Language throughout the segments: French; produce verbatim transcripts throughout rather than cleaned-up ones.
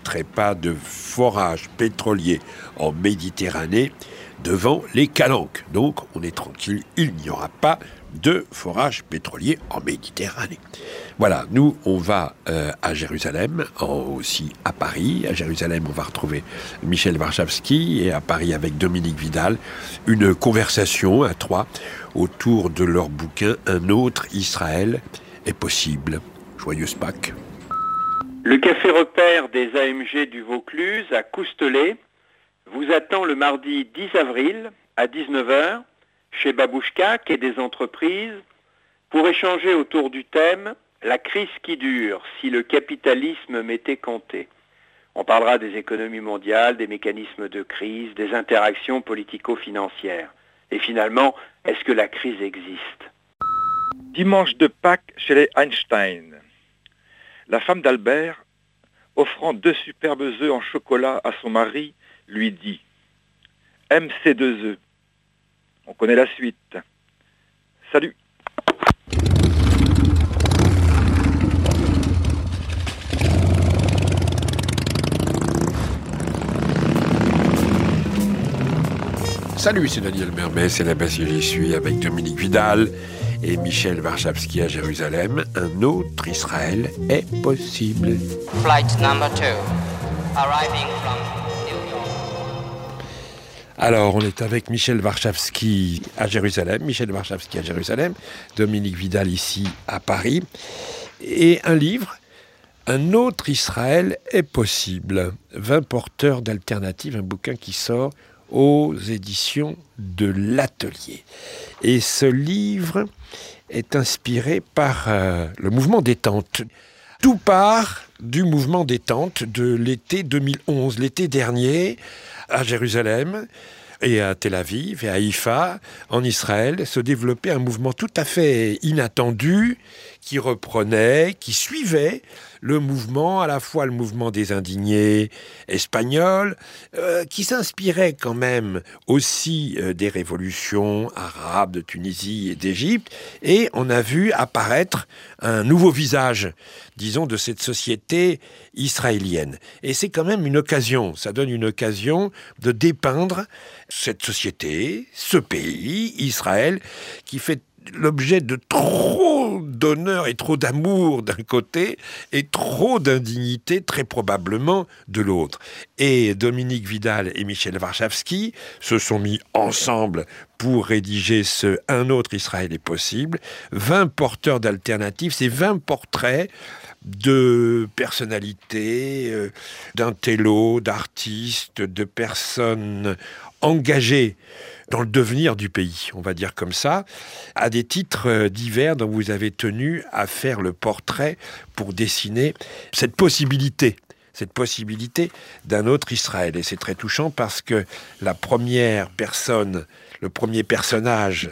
permettrait pas de forage pétrolier en Méditerranée devant les calanques. Donc, on est tranquille, il n'y aura pas de forage pétrolier en Méditerranée. Voilà, nous, on va euh, à Jérusalem, en, aussi à Paris. À Jérusalem, on va retrouver Michel Warschawski, et à Paris, avec Dominique Vidal, une conversation à trois autour de leur bouquin « Un autre Israël est possible ». Joyeuse Pâques. Le café repère des A M G du Vaucluse à Coustelet vous attend le mardi dix avril à dix-neuf heures chez Babouchka, quai des entreprises, pour échanger autour du thème « La crise qui dure, si le capitalisme m'était compté ». On parlera des économies mondiales, des mécanismes de crise, des interactions politico-financières. Et finalement, est-ce que la crise existe ? Dimanche de Pâques chez les Einstein. La femme d'Albert, offrant deux superbes œufs en chocolat à son mari, lui dit « Aime ces deux œufs ». On connaît la suite. Salut. Salut, c'est Daniel Mermet, c'est la base J'y suis avec Dominique Vidal et Michel Warschawski à Jérusalem. Un autre Israël est possible. Flight number two, arriving from New York. Alors, on est avec Michel Warschawski à Jérusalem, Michel Warschawski à Jérusalem, Dominique Vidal ici à Paris, et un livre, Un autre Israël est possible, vingt porteurs d'alternatives, un bouquin qui sort aux éditions de l'Atelier. Et ce livre est inspiré par euh, le mouvement détente. Tout part du mouvement détente de l'été deux mille onze, l'été dernier, à Jérusalem et à Tel Aviv et à Haïfa, en Israël, se développait un mouvement tout à fait inattendu qui reprenait, qui suivait le mouvement, à la fois le mouvement des indignés espagnols, euh, qui s'inspirait quand même aussi euh, des révolutions arabes de Tunisie et d'Égypte, et on a vu apparaître un nouveau visage, disons, de cette société israélienne. Et c'est quand même une occasion, ça donne une occasion de dépeindre cette société, ce pays, Israël, qui fait l'objet de trop d'honneur et trop d'amour d'un côté et trop d'indignité très probablement de l'autre. Et Dominique Vidal et Michel Warschawski se sont mis ensemble pour rédiger ce « Un autre Israël est possible », vingt porteurs d'alternatives, c'est vingt portraits de personnalités, euh, d'intellos, d'artistes, de personnes engagées dans le devenir du pays, on va dire comme ça, à des titres divers dont vous avez tenu à faire le portrait pour dessiner cette possibilité, cette possibilité d'un autre Israël. Et c'est très touchant parce que la première personne, le premier personnage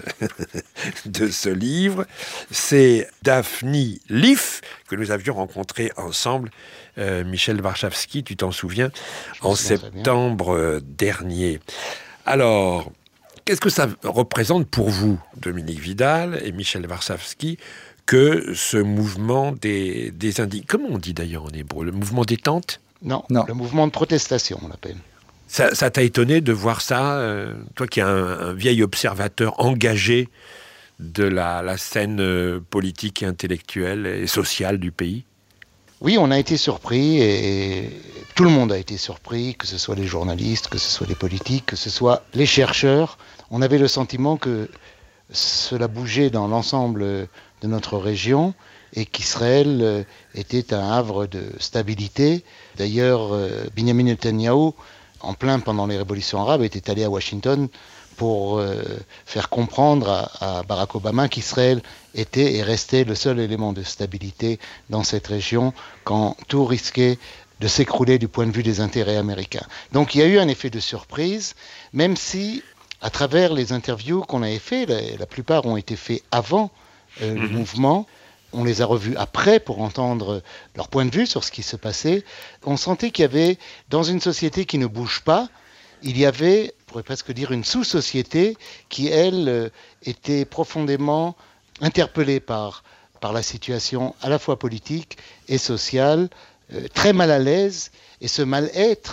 de ce livre, c'est Daphne Leaf, que nous avions rencontré ensemble, euh, Michel Warschawski, tu t'en souviens, en septembre dernier. Alors, qu'est-ce que ça représente pour vous, Dominique Vidal et Michel Warschawski, que ce mouvement des, des indignés, comment on dit d'ailleurs en hébreu, le mouvement détente ? Non, non, le mouvement de protestation, on l'appelle. Ça, ça t'a étonné de voir ça, euh, toi qui es un, un vieil observateur engagé de la, la scène euh, politique et intellectuelle et sociale du pays ? Oui, on a été surpris et tout le monde a été surpris, que ce soit les journalistes, que ce soit les politiques, que ce soit les chercheurs. On avait le sentiment que cela bougeait dans l'ensemble de notre région et qu'Israël était un havre de stabilité. D'ailleurs, Benjamin Netanyahou, en plein pendant les révolutions arabes, était allé à Washington pour euh, faire comprendre à, à Barack Obama qu'Israël était et restait le seul élément de stabilité dans cette région quand tout risquait de s'écrouler du point de vue des intérêts américains. Donc il y a eu un effet de surprise, même si à travers les interviews qu'on avait fait, la, la plupart ont été faits avant euh, mmh. le mouvement, on les a revus après pour entendre leur point de vue sur ce qui se passait, on sentait qu'il y avait, dans une société qui ne bouge pas, il y avait, on pourrait presque dire, une sous-société qui, elle, euh, était profondément interpellée par, par la situation à la fois politique et sociale, euh, très mal à l'aise Et ce mal-être